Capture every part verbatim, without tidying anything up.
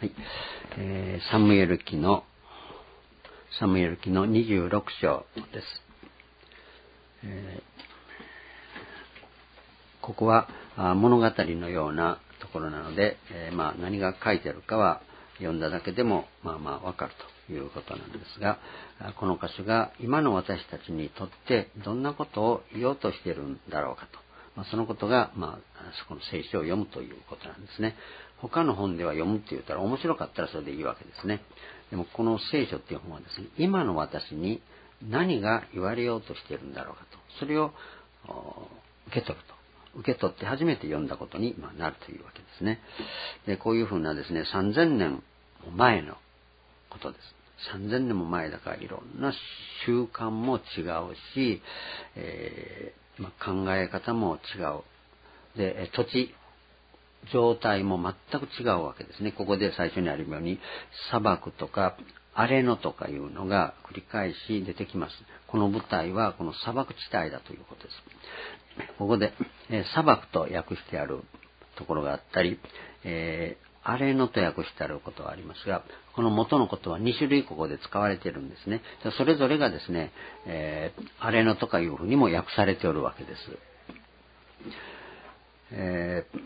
はい、えー、サムエル記のサムエル記のにじゅうろく章です。えー、ここは物語のようなところなので、えー、まあ何が書いてあるかは読んだだけでもまあまあわかるということなんですが、この箇所が今の私たちにとってどんなことを言おうとしているんだろうかと、まあ、そのことがまあそこの聖書を読むということなんですね。他の本では読むって言ったら面白かったらそれでいいわけですね。でもこの聖書っていう本はですね、今の私に何が言われようとしているんだろうかと、それを受け取ると、受け取って初めて読んだことになるというわけですね。で、こういうふうなですね、さんぜんねんも前のことです。さんぜんねんも前だからいろんな習慣も違うし、えーまあ、考え方も違う。で、土地状態も全く違うわけですね。ここで最初にあるように砂漠とか荒れ野とかいうのが繰り返し出てきます。この舞台はこの砂漠地帯だということです。ここで、えー、砂漠と訳してあるところがあったり、えー、荒れ野と訳してあることがありますが、この元のことはに種類ここで使われているんですね。それぞれがですね、えー、荒れ野とかいうふうにも訳されておるわけです。えー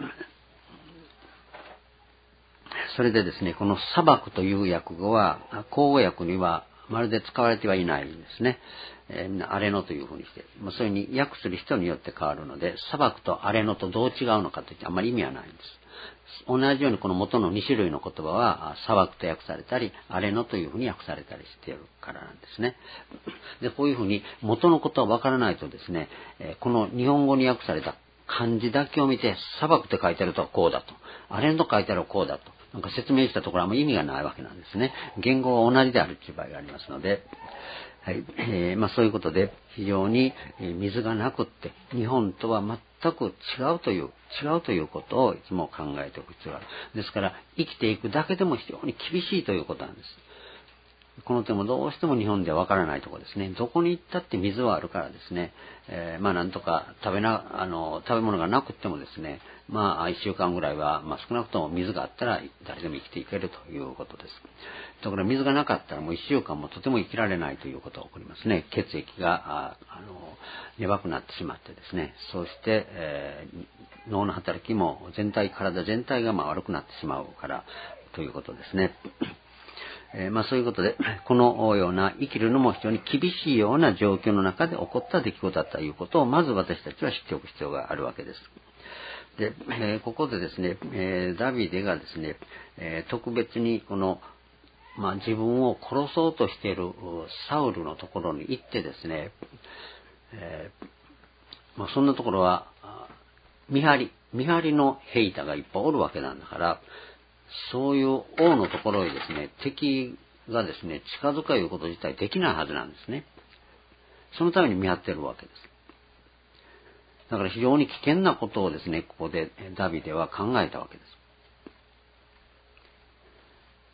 それでですね、この砂漠という訳語は、口語訳にはまるで使われてはいないんですね。えー、荒れ野というふうにして、まあ、それに訳する人によって変わるので、砂漠と荒れ野とどう違うのかといってあんまり意味はないんです。同じようにこの元のに種類の言葉は砂漠と訳されたり、荒れ野というふうに訳されたりしているからなんですね。で、こういうふうに元のことはわからないとですね、この日本語に訳された漢字だけを見て、砂漠って書いてあるとはこうだと、荒れ野と書いてあるとこうだと、なんか説明したところはあんまり意味がないわけなんですね。言語は同じであるという場合がありますので、はい、えー、まあそういうことで非常に水がなくって日本とは全く違うという違うということをいつも考えておく必要がある。ですから生きていくだけでも非常に厳しいということなんです。この点もどうしても日本ではわからないところですね。どこに行ったって水はあるからですね、えー、まあなんとか食べな、あの、食べ物がなくってもですね、まあ一週間ぐらいは、まあ少なくとも水があったら誰でも生きていけるということです。ところが水がなかったらもう一週間もとても生きられないということが起こりますね。血液が、ああの、弱くなってしまってですね、そして、えー、脳の働きも全体、体全体がまあ悪くなってしまうからということですね。えー、まあそういうことで、このような生きるのも非常に厳しいような状況の中で起こった出来事だったということを、まず私たちは知っておく必要があるわけです。で、えー、ここでですね、えー、ダビデがですね、えー、特別にこの、まあ自分を殺そうとしているサウルのところに行ってですね、えー、まあそんなところは、見張り、見張りの兵隊がいっぱいおるわけなんだから、そういう王のところへですね、敵がですね、近づかいうこと自体できないはずなんですね。そのために見張っているわけです。だから非常に危険なことをですね、ここでダビデは考えたわけです。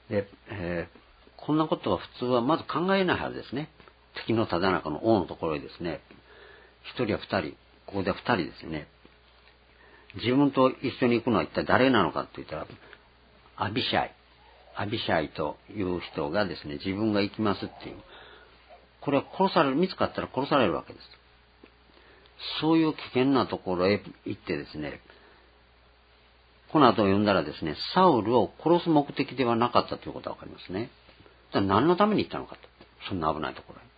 で、えー、こんなことは普通はまず考えないはずですね。敵のただ中の王のところへですね、一人や二人、ここでは二人ですよね。自分と一緒に行くのは一体誰なのかって言ったら、アビシャイ。アビシャイという人がですね、自分が行きますっていう。これは殺される、見つかったら殺されるわけです。そういう危険なところへ行ってですね、この後読んだらですね、サウルを殺す目的ではなかったということがわかりますね。だから何のために行ったのかと。そんな危ないところへ。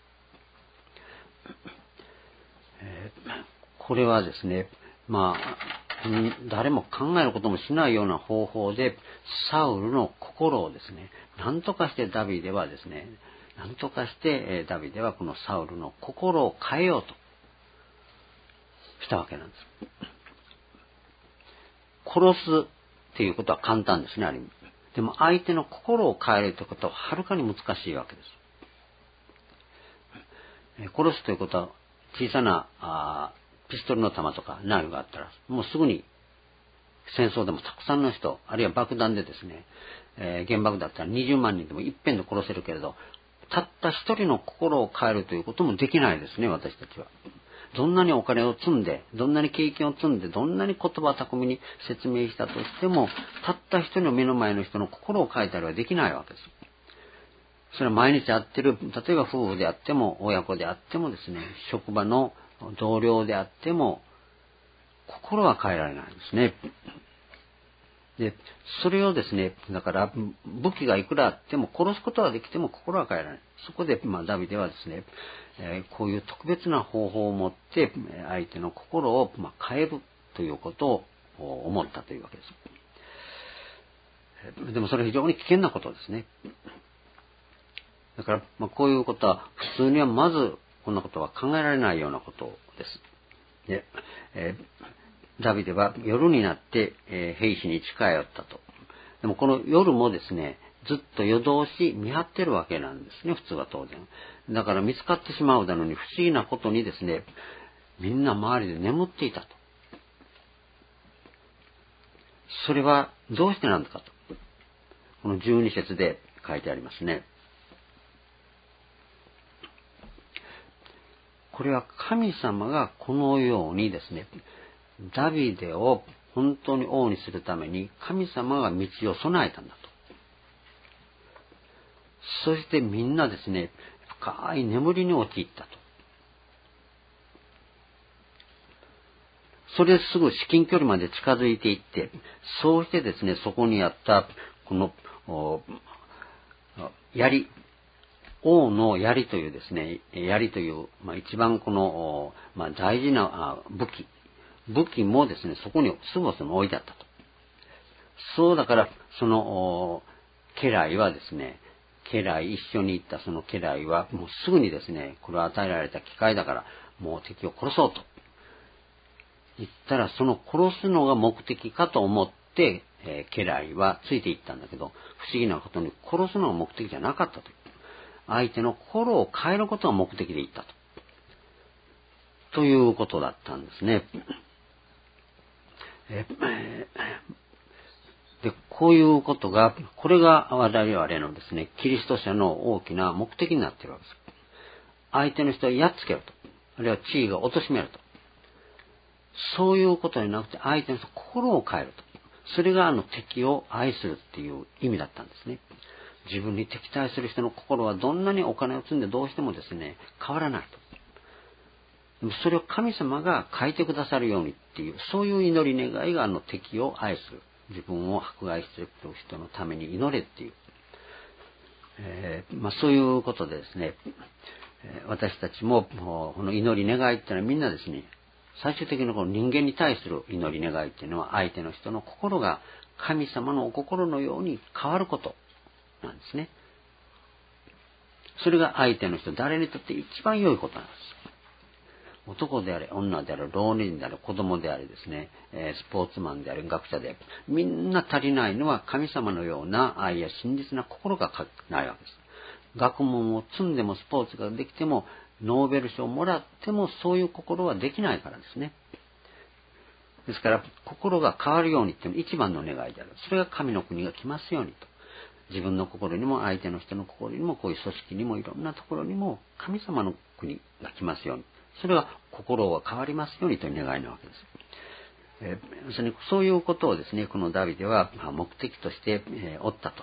えー、これはですね、まあ、誰も考えることもしないような方法でサウルの心をですね、何とかしてダビデはですね、何とかしてダビデはこのサウルの心を変えようとしたわけなんです。殺すっていうことは簡単ですね、ある意味。でも相手の心を変えるということははるかに難しいわけです。殺すということは小さなあピストルの弾とかナイフがあったらもうすぐに戦争でもたくさんの人、あるいは爆弾でですね、えー、原爆だったらにじゅうまんにんでもいっぺんで殺せるけれど、たった一人の心を変えるということもできないですね、私たちは。 どんなにお金を積んで、どんなに経験を積んで、どんなに言葉巧みに説明したとしても、たった一人の目の前の人の心を変えたりはできないわけです。それは毎日会ってる、例えば夫婦であっても、親子であってもですね、職場の同僚であっても、心は変えられないんですね。で、それをですね、だから武器がいくらあっても殺すことはできても心は変えられない。そこで、まあ、ダビデはですね、えー、こういう特別な方法を持って相手の心を、まあ、変えるということを思ったというわけです。でもそれは非常に危険なことですね。だから、まあ、こういうことは普通にはまずこんなことは考えられないようなことです。で、えー、ダビデは夜になって、えー、兵士に近寄ったと。でもこの夜もですね、ずっと夜通し見張ってるわけなんですね、普通は当然。だから見つかってしまうだのに不思議なことにですね、みんな周りで眠っていたと。それはどうしてなんだかと。このじゅうに節で書いてありますね。これは神様がこのようにですね、ダビデを本当に王にするために神様が道を備えたんだと。そしてみんなですね、深い眠りに陥ったと。それですぐ至近距離まで近づいていって、そうしてですね、そこにあったこの槍、王の槍というですね、槍という、まあ、一番この、まあ、大事な武器、武器もですね、そこにすぐその置いてあったと。そうだから、その家来はですね、家来、一緒に行ったその家来は、もうすぐにですね、これは与えられた機会だから、もう敵を殺そうと。言ったら、その殺すのが目的かと思って、えー、家来はついていったんだけど、不思議なことに殺すのが目的じゃなかったと。相手の心を変えることが目的で行ったと。ということだったんですね。えで、こういうことが、これが我々のですね、キリスト者の大きな目的になっているわけです。相手の人をやっつけると。あるいは地位が貶めると。そういうことになくて、相手の人心を変えると。それがあの敵を愛するっていう意味だったんですね。自分に敵対する人の心はどんなにお金を積んでどうしてもですね、変わらないと。それを神様が変えてくださるようにっていう、そういう祈り願いがあの敵を愛する。自分を迫害している人のために祈れっていう。えーまあ、そういうことでですね、私たちもこの祈り願いっていうのはみんなですね、最終的にこの人間に対する祈り願いっていうのは相手の人の心が神様のお心のように変わることなんですね。それが相手の人、誰にとって一番良いことなんです。男であれ、女であれ、老人であれ、子供であれですね、スポーツマンであれ、学者であれ、みんな足りないのは神様のような愛や真実な心がないわけです。学問を積んでもスポーツができても、ノーベル賞をもらってもそういう心はできないからですね。ですから、心が変わるようにっていうのが一番の願いである。それが神の国が来ますようにと。自分の心にも相手の人の心にもこういう組織にもいろんなところにも神様の国が来ますように。それが心が変わりますようにという願いなわけです。えー、そういうことをですね、このダビデは目的として、えー、おったと。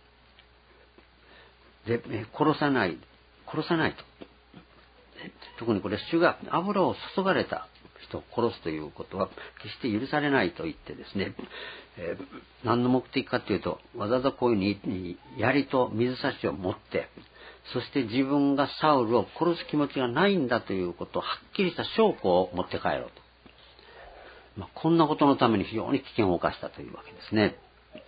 で、殺さない、殺さないと。特にこれ、主が油を注がれた人を殺すということは決して許されないと言ってですね、えー、何の目的かというと、わざわざこういうふうに槍と水差しを持って、そして自分がサウルを殺す気持ちがないんだということをはっきりした証拠を持って帰ろうと。まあ、こんなことのために非常に危険を冒したというわけですね。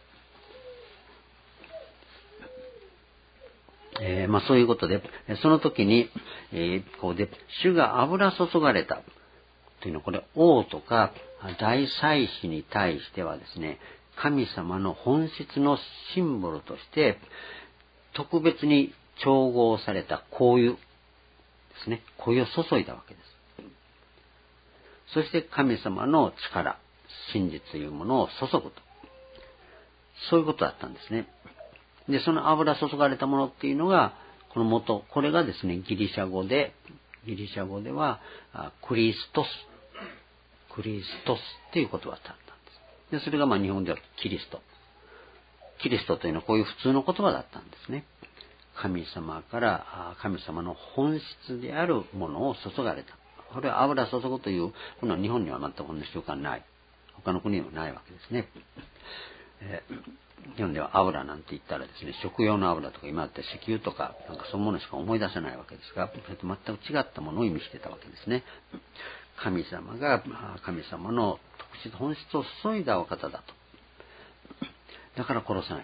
えー、まあそういうことで、その時に、えー、こうで、主が油注がれたというのは、これ王とか大祭司に対してはですね、神様の本質のシンボルとして特別に調合された香油ですね。香油を注いだわけです。そして神様の力、真実というものを注ぐと。そういうことだったんですね。で、その油注がれたものっていうのが、この元、これがですね、ギリシャ語で、 ギリシャ語ではクリストス、クリストスっていう言葉だったんです。で、それがまあ日本ではキリスト。キリストというのはこういう普通の言葉だったんですね。神様から神様の本質であるものを注がれた。これは油注ぐというこの日本には全くこんな習慣ない。他の国にもないわけですね。えー、日本では油なんて言ったらですね、食用の油とか今だって石油とかなんかそういうものしか思い出せないわけですが、それと全く違ったものを意味してたわけですね。神様が神様の特質本質を注いだお方だと。だから殺さない。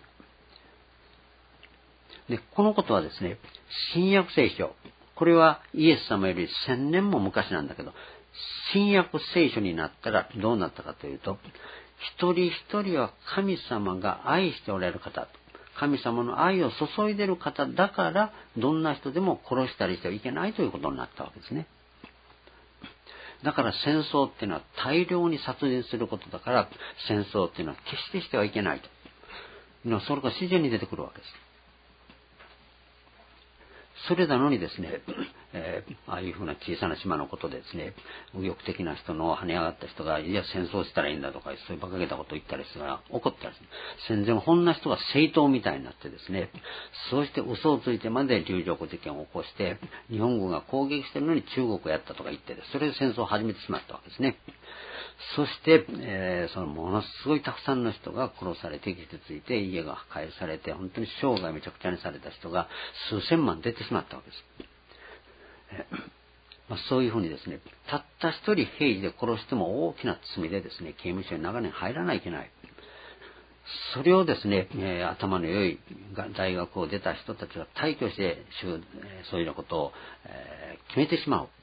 で、このことはですね、新約聖書、これはイエス様より千年も昔なんだけど、新約聖書になったらどうなったかというと、一人一人は神様が愛しておられる方、神様の愛を注いでいる方だから、どんな人でも殺したりしてはいけないということになったわけですね。だから戦争っていうのは大量に殺人することだから、戦争っていうのは決してしてはいけないと。それが自然に出てくるわけです。それなのにですね、えー、ああいうふうな小さな島のことでですね、右翼的な人の跳ね上がった人が、いや戦争したらいいんだとか、そういう馬鹿げたことを言ったりするから怒ったりする。戦前こんな人が正当みたいになってですね、そうして嘘をついてまで流力事件を起こして、日本軍が攻撃してるのに中国をやったとか言って、それで戦争を始めてしまったわけですね。そして、えー、そのものすごいたくさんの人が殺されて、傷ついて、家が破壊されて、本当に生涯めちゃくちゃにされた人が数千万出てしまったわけです。えーまあ、そういうふうにですね、たった一人兵士で殺しても大きな罪でですね、刑務所に長年入らないといけない。それをですね、えー、頭の良い大学を出た人たちが大挙して、そういうようなことを、えー、決めてしまう。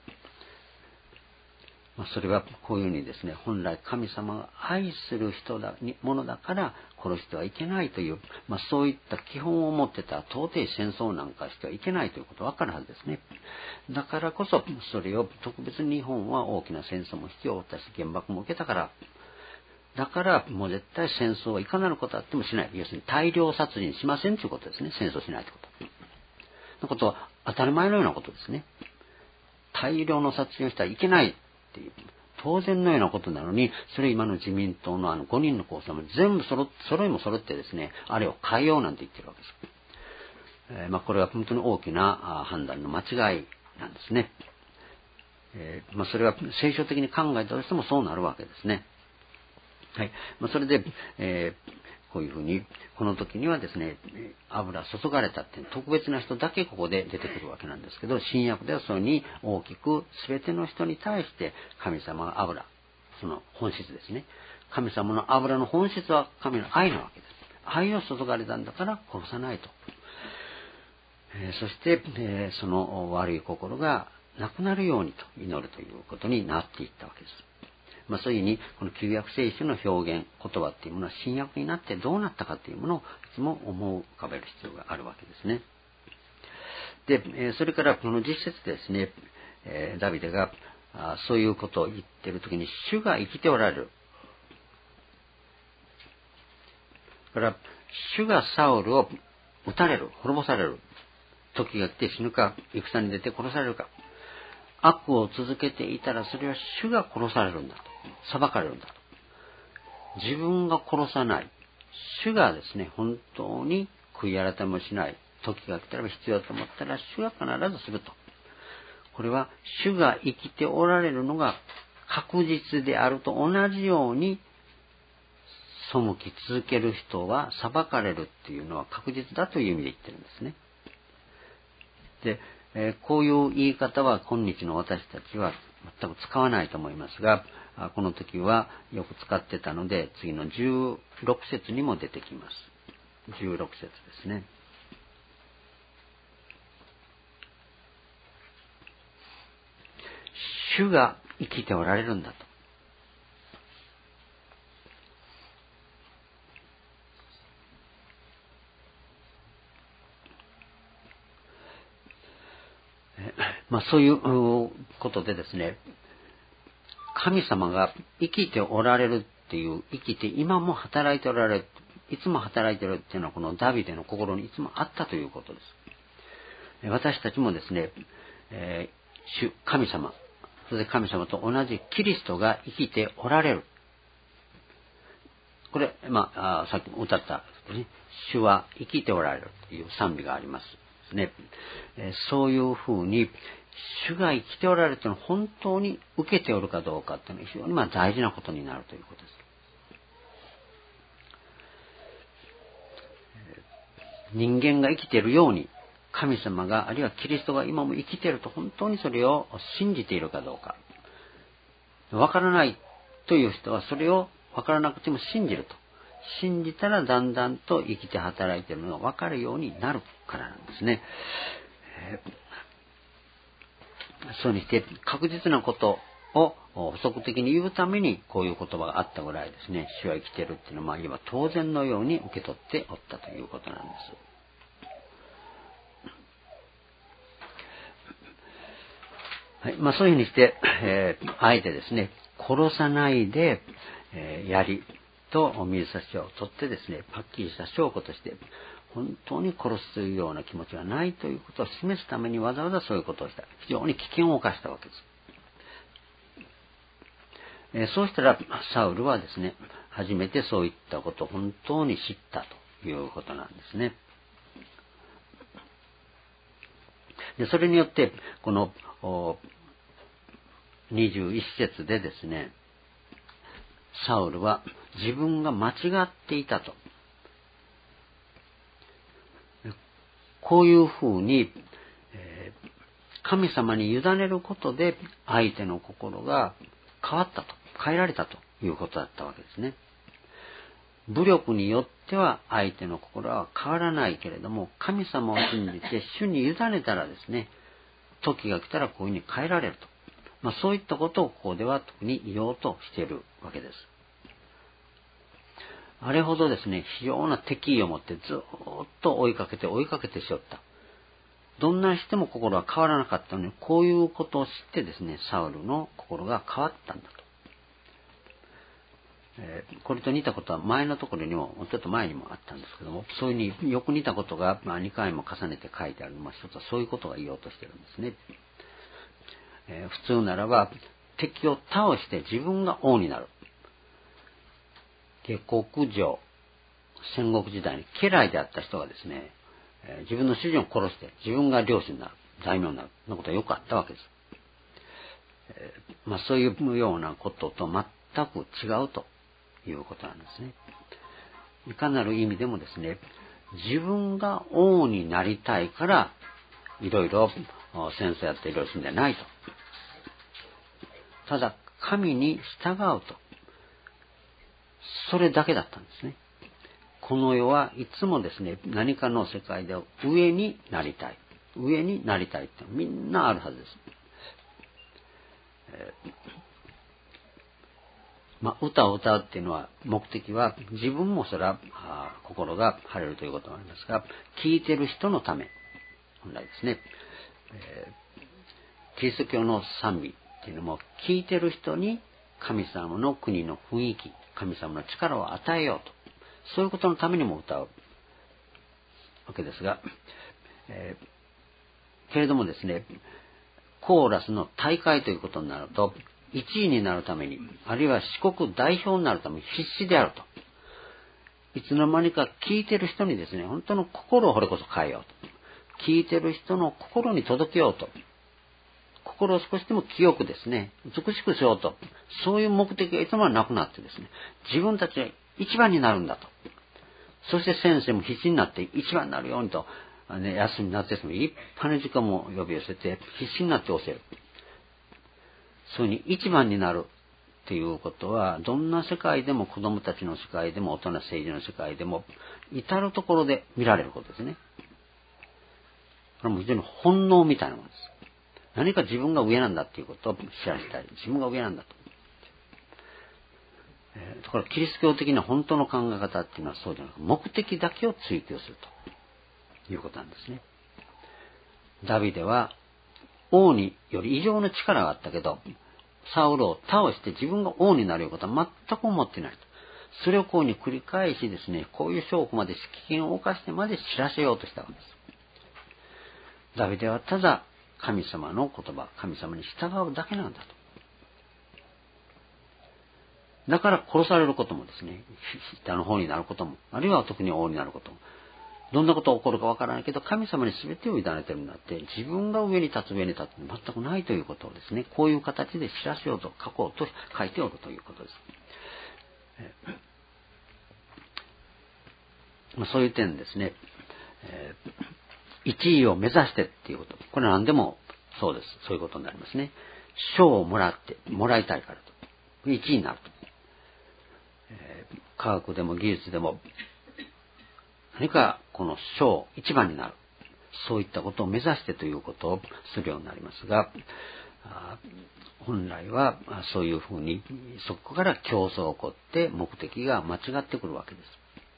それはこういうふうにですね、本来神様が愛する人だものだから殺してはいけないという、まあ、そういった基本を持ってたら到底戦争なんかしてはいけないということが分かるはずですね。だからこそそれを特別に日本は大きな戦争も引き起こったし原爆も受けたから、だからもう絶対戦争はいかなることあってもしない。要するに大量殺人しませんということですね。戦争しないということ。のことは当たり前のようなことですね。大量の殺人をしてはいけないっていう当然のようなことなのに、それ今の自民党のあのごにんの候補者も全部揃揃いも揃ってですね、あれを変えようなんて言ってるわけです。えー、まあこれは本当に大きな判断の間違いなんですね。えー、まあそれは聖書的に考えたとしてもそうなるわけですね。はい。まあそれで、えーこういうふうに、この時にはですね、油注がれたっていう特別な人だけここで出てくるわけなんですけど、新約ではそれに大きく全ての人に対して神様が油、その本質ですね。神様の油の本質は神の愛なわけです。愛を注がれたんだから殺さないと。えー、そして、えー、その悪い心がなくなるようにと祈るということになっていったわけです。まあ、そういうふうにこの旧約聖書の表現言葉っていうものは新約になってどうなったかというものをいつも思う浮かべる必要があるわけですね。で、えー、それからこの実節でですね、えー、ダビデがあそういうことを言っているときに主が生きておられる。だから主がサウルを撃たれる、滅ぼされる時が来て死ぬか戦に出て殺されるか。悪を続けていたらそれは主が殺されるんだと。裁かれるんだと。自分が殺さない。主がですね、本当に悔い改めをしない時が来たら必要だと思ったら主が必ずすると。これは主が生きておられるのが確実であると同じように背き続ける人は裁かれるっていうのは確実だという意味で言ってるんですね。で、えー、こういう言い方は今日の私たちは全く使わないと思いますが、この時はよく使ってたので、次のじゅうろく節にも出てきます。じゅうろく節ですね。主が生きておられるんだと。まあそういうことでですね、神様が生きておられるっていう、生きて今も働いておられる、いつも働いておられるっていうのはこのダビデの心にいつもあったということです。私たちもですね、え主、神様、それで神様と同じキリストが生きておられる。これ、まあ、あさっき歌ったですね、主は生きておられるという賛美がありますですね。えそういうふうに、主が生きておられるというのは本当に受けておるかどうかというのは非常にまあ大事なことになるということです。人間が生きているように、神様が、あるいはキリストが今も生きていると本当にそれを信じているかどうか。わからないという人はそれをわからなくても信じると。信じたらだんだんと生きて働いているのがわかるようになるからなんですね。えー、そうにして確実なことを補足的に言うためにこういう言葉があったぐらいですね、主は生きているっていうのはまあ言えば当然のように受け取っておったということなんです。はい、まあそういうふうにして、えー、あえてですね、殺さないで、えー、槍と水差しを取ってですね、はっきりした証拠として、本当に殺すというような気持ちがないということを示すためにわざわざそういうことをした。非常に危険を冒したわけです。えー、そうしたら、サウルはですね、初めてそういったことを本当に知ったということなんですね。でそれによって、このにじゅういち節でですね、サウルは自分が間違っていたと。こういうふうに、神様に委ねることで相手の心が変わったと、変えられたということだったわけですね。武力によっては相手の心は変わらないけれども、神様を信じて主に委ねたらですね、時が来たらこういうふうに変えられると。まあそういったことをここでは特に言おうとしているわけです。あれほどですね、非常な敵意を持ってずっと追いかけて追いかけてしよった。どんなしても心は変わらなかったのに、こういうことを知ってですね、サウルの心が変わったんだと。えー、これと似たことは前のところにも、ちょっと前にもあったんですけども、そういうふうによく似たことが、まあ、にかいも重ねて書いてあるのは、一つはそういうことが言おうとしてるんですね。えー、普通ならば、敵を倒して自分が王になる。下克上、戦国時代に家来であった人がですね、えー、自分の主人を殺して自分が領主になる、大名になる、そんなことはよくあったわけです。えー、まあそういうようなことと全く違うということなんですね。いかなる意味でもですね、自分が王になりたいからいろいろ戦争やっていろいろするんじゃないと。ただ神に従うと。それだけだったんですね。この世はいつもですね、何かの世界で上になりたい。上になりたいってみんなあるはずです。えー、まあ、歌を歌うっていうのは目的は自分もそれは心が晴れるということもありますが、聴いてる人のため、本来ですね、えー、キリスト教の賛美っていうのも聴いてる人に神様の国の雰囲気、神様の力を与えようと。そういうことのためにも歌うわけですが、えー、けれどもですね、コーラスの大会ということになると、いちいになるために、あるいは四国代表になるために必死であると。いつの間にか聞いてる人にですね、本当の心をこれこそ変えようと。聞いてる人の心に届けようと。心を少しでも清くですね、美しくしようと。そういう目的がいつもなくなってですね、自分たちが一番になるんだと。そして先生も必死になって一番になるようにと、ね、休み夏休みいっぱいの時間も呼び寄せて必死になって教える。そういうふうに一番になるっていうことは、どんな世界でも子供たちの世界でも大人政治の世界でも至るところで見られることですね。これも非常に本能みたいなものです。何か自分が上なんだっていうことを知らせたい。自分が上なんだと。えー、だからキリスト教的な本当の考え方っていうのはそうじゃなく、目的だけを追求するということなんですね。ダビデは王により異常な力があったけど、サウルを倒して自分が王になることは全く思っていないと。それをこうに繰り返しですね、こういう証拠まで危険を冒してまで知らせようとしたわけです。ダビデはただ神様の言葉、神様に従うだけなんだと。だから殺されることもですね、下の方になることも、あるいは特に王になることも、どんなことが起こるかわからないけど、神様に全てを委ねてるんだって、自分が上に立つ上に立つ全くないということをですね、こういう形で知らせようと書こうと書いておるということです。まあ、そういう点ですね、えー、一位を目指してっていうこと。これは何でもそうです。そういうことになりますね。賞をもらって、もらいたいからと。一位になると。えー、科学でも技術でも、何かこの賞、一番になる。そういったことを目指してということをするようになりますが、本来はそういうふうに、そこから競争が起こって目的が間違ってくるわけです。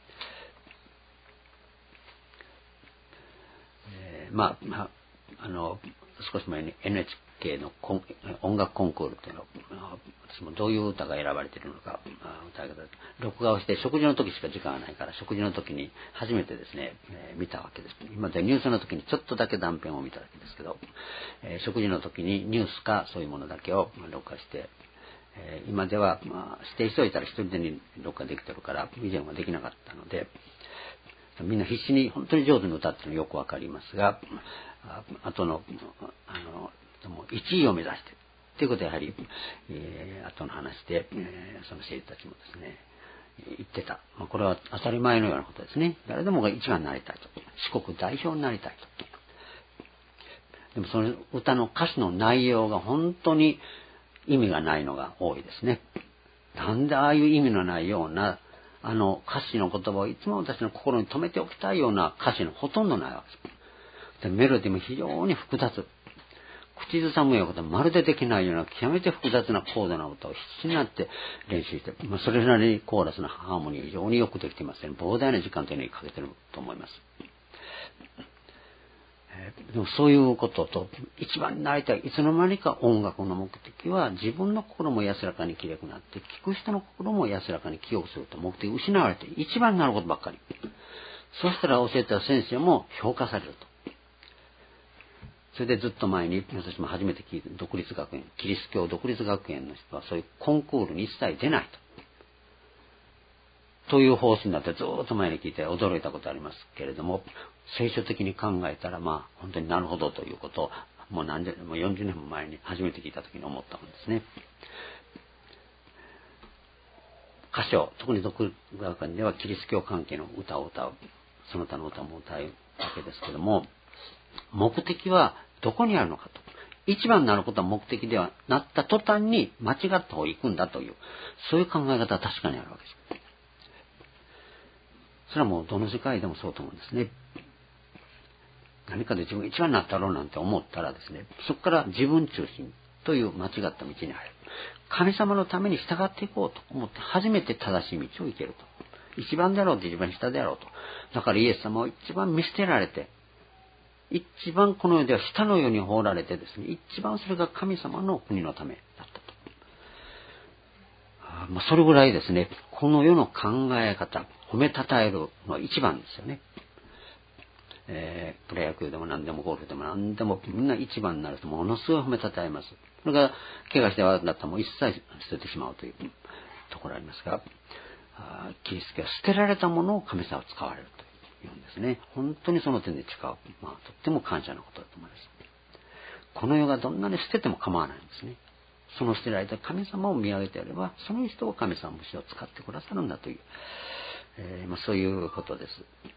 えー、まあ、まあ、あの、少し前に エヌエイチケー の音楽コンクールというのを、私もどういう歌が選ばれているのか、歌い方、録画をして食事の時しか時間がないから、食事の時に初めてですね、えー、見たわけです。今までニュースの時にちょっとだけ断片を見たわけですけど、えー、食事の時にニュースかそういうものだけを録画して、えー、今では、まあ、してる人いたら一人でに録画できてるから、以前はできなかったので、みんな必死に本当に上手に歌ってるのよくわかりますが、あとの、あの、いちいを目指して、ということはやはり、えー、後の話で、えー、その生徒たちもですね、言ってた。まあ、これは当たり前のようなことですね。誰でもが一番になりたいと。四国代表になりたいと。でもその歌の歌詞の内容が本当に意味がないのが多いですね。なんでああいう意味のないような、あの歌詞の言葉をいつも私の心に留めておきたいような歌詞のほとんどないわけです。でメロディーも非常に複雑。口ずさむようなことはまるでできないような極めて複雑な高度な歌を必死になって練習して、まあ、それなりにコーラスのハーモニー非常によくできていますね。膨大な時間というのにかけてると思います。えー、でもそういうことと一番になりたい。いつの間にか音楽の目的は自分の心も安らかにきれくなって聞く人の心も安らかに記憶すると目的を失われて一番になることばっかり。そしたら教えた先生も評価されると。それでずっと前に私も初めて聞いた独立学園、キリスト教独立学園の人はそういうコンクールに一切出ないと。という方針だってずっと前に聞いて驚いたことありますけれども、聖書的に考えたらまあ本当になるほどということをもう何十年もよんじゅうねんも前に初めて聞いた時に思ったんですね。歌唱、特に独立学園ではキリスト教関係の歌を歌う、その他の歌も歌うわけですけども、目的はどこにあるのかと。一番になることは目的ではなった途端に間違った方へ行くんだという、そういう考え方は確かにあるわけです。それはもうどの世界でもそうと思うんですね。何かで自分が一番になったろうなんて思ったらですね、そこから自分中心という間違った道に入る。神様のために従っていこうと思って初めて正しい道を行けると。一番であろうと一番下であろうと。だからイエス様は一番見捨てられて、一番この世では下の世に放られてですね、一番それが神様の国のためだったと。あ、まあ、それぐらいですね、この世の考え方、褒めたたえるのは一番ですよね。えー、プロ野球でも何でもゴルフでも何でもみんな一番になるとものすごい褒めたたえます。それが怪我して悪くなったらもう一切捨ててしまうというところありますが、あ、キリスト教は捨てられたものを神様は使われると言うんですね。本当にその点で違う。まあ、とっても感謝のことだと思います。この世がどんなに捨てても構わないんですね。その捨てられた神様を見上げてやれば、その人を神様むしろ使ってくださるんだという、えーまあ、そういうことです。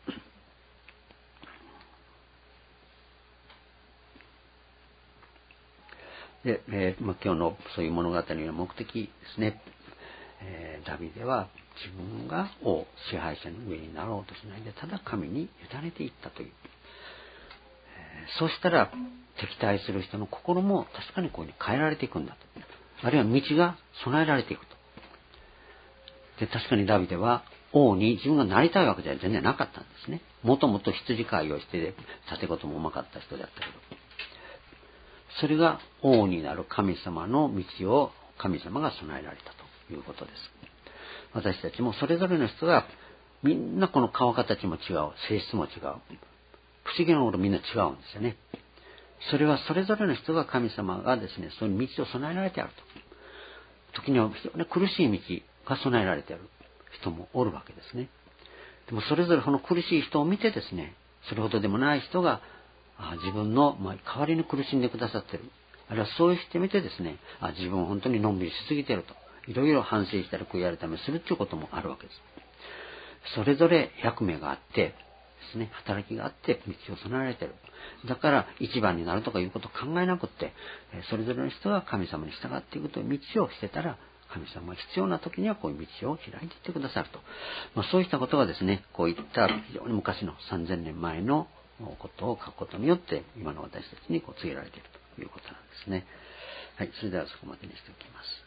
で、えーまあ、今日のそういう物語の目的ですね。えー、ダビデは自分が王、支配者の上になろうとしないで、ただ神に委ねていったという。えー、そうしたら敵対する人の心も確かにこういうふうに変えられていくんだと。あるいは道が備えられていくと。で、確かにダビデは王に自分がなりたいわけじゃ全然なかったんですね。もともと羊飼いをして、盾事もうまかった人だったけど。それが王になる神様の道を神様が備えられたということです。私たちもそれぞれの人がみんなこの顔形も違う、性質も違う。不思議なことみんな違うんですよね。 それはそれぞれの人が神様がですね、そういう道を備えられてあると。時には非常に苦しい道が備えられてある人もおるわけですね。でもそれぞれこの苦しい人を見てですね、それほどでもない人があ自分の、まあ、代わりに苦しんでくださっている。あるいはそういう人を見てですね、あ自分は本当にのんびりしすぎていると。いろいろ反省したり悔い改めするということもあるわけです。それぞれ役目があってですね、働きがあって道を備えられている。だから一番になるとかいうことを考えなくって、それぞれの人が神様に従っていくという道をしてたら、神様が必要な時にはこういう道を開いていってくださると。まあ、そういったことがですね、こういった非常に昔のさんぜんねんまえのことを書くことによって、今の私たちにこう告げられているということなんですね。はい、それではそこまでにしておきます。